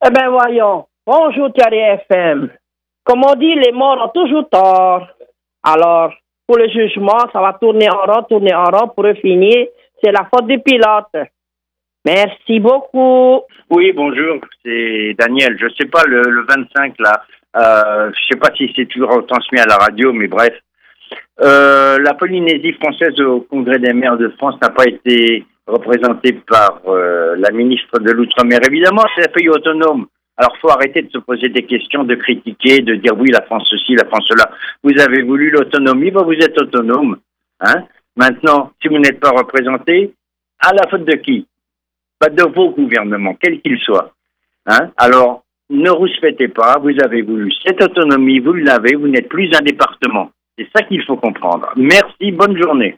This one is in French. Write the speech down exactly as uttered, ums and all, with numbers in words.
Eh bien, voyons. Bonjour, Thierry F M. Comme on dit, les morts ont toujours tort. Alors, pour le jugement, ça va tourner en rond, tourner en rond. Pour finir, c'est la faute du pilote. Merci beaucoup. Oui, bonjour, c'est Daniel. Je sais pas, le, le vingt-cinq, là, euh, je sais pas si c'est toujours transmis à la radio, mais bref. Euh, la Polynésie française au Congrès des maires de France n'a pas été représentée par euh, la ministre de l'Outre-mer. Évidemment, c'est un pays autonome. Alors, faut arrêter de se poser des questions, de critiquer, de dire oui, la France ceci, la France cela. Vous avez voulu l'autonomie, ben vous êtes autonome. Hein? Maintenant, si vous n'êtes pas représenté, à la faute de qui? Pas de vos gouvernements, quels qu'ils soient. Hein? Alors, ne rouspétez pas, vous avez voulu cette autonomie, vous l'avez, vous n'êtes plus un département. C'est ça qu'il faut comprendre. Merci, bonne journée.